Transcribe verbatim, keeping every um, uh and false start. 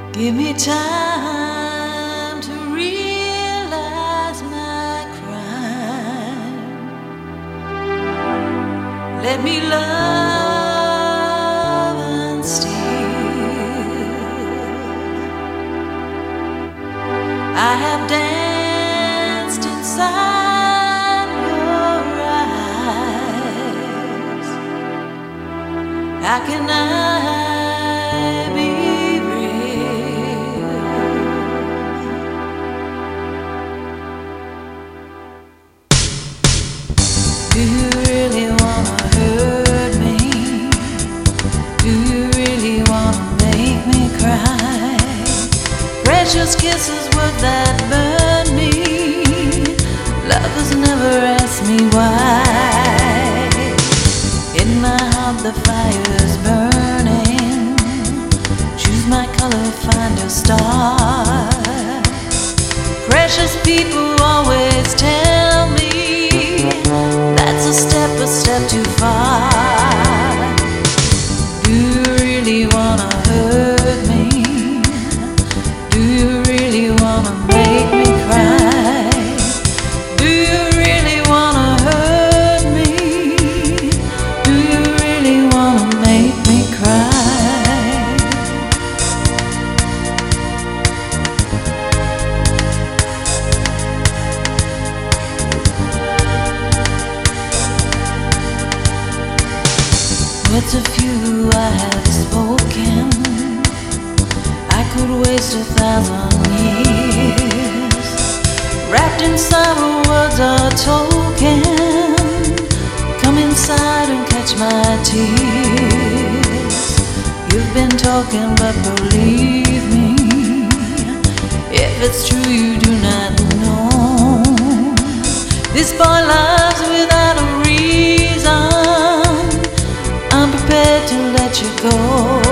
Give me time to realize my crime. Let me love and steal. I have danced inside your eyes. How can I be real? Do you really wanna hurt me? Do you really wanna make me cry? Precious kisses, would that burn me? Lovers never ask me why. In my heart the fire's burning. Choose my color, find a star. Precious people always tell me that's a step, a step too far. Do you really wanna hurt me? Do you really wanna make me cry? Do you really wanna hurt me? Do you really wanna make me cry? Words of you I have spoken, I could waste a thousand years, wrapped inside the words are token. Come inside and catch my tears. You've been talking, but believe me, if it's true you do not know. This boy loves without a reason. I'm prepared to let you go.